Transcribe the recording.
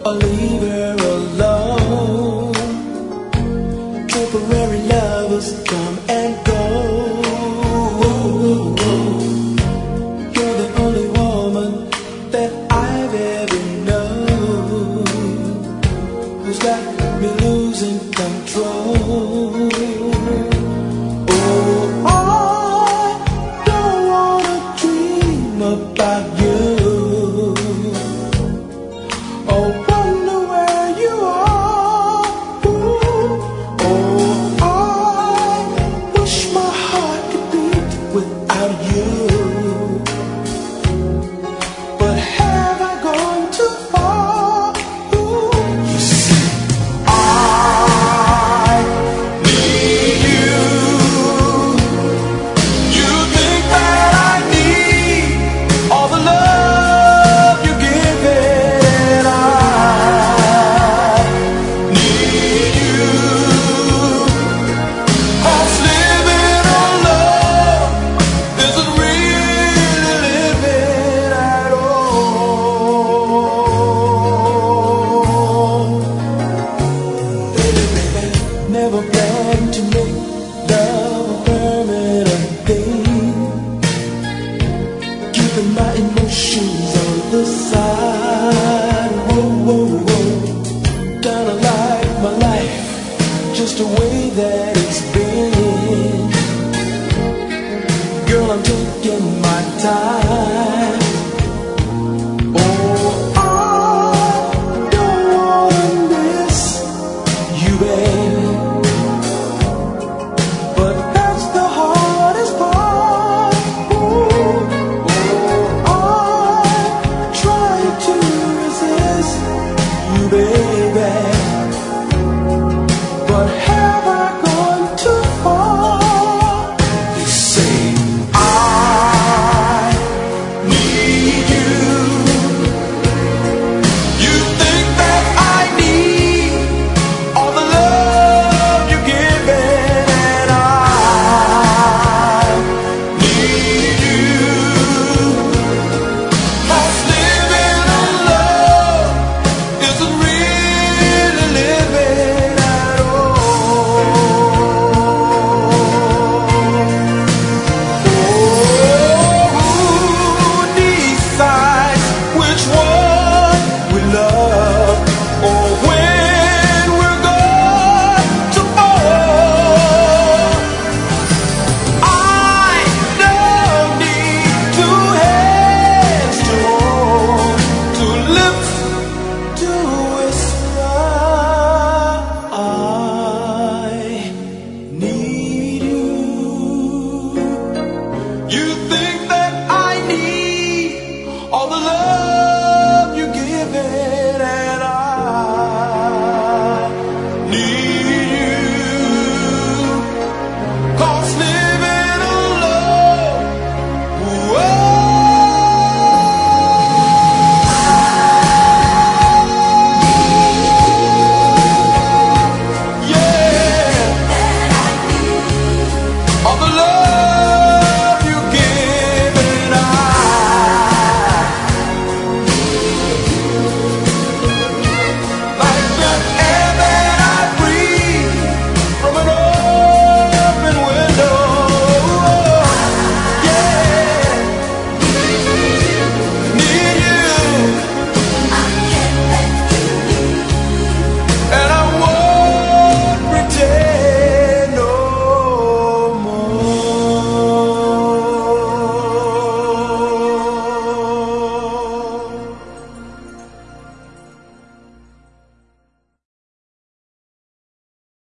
or leave her alone. Temporary lovers come and go. You're the only woman that I've ever known who's got me losing control. Oh, I don't wanna dream about you. Oh, wonder where you are. Ooh. Oh, I wish my heart could beat without you. But have I gone too far? Ooh. You see, I need you. You think that I need all the love you give it. I need you. 'Cause living on love isn't really living at all. Baby, baby, never planned to make love a permanent thing. Keeping my emotions on the side. Whoa, whoa, whoa. Kinda like my life, just the way that it's been. Girl, I'm taking my time. Oh, I don't wanna miss you, babe. But that's the hardest part. Ooh. Oh, I try to resist you, babe.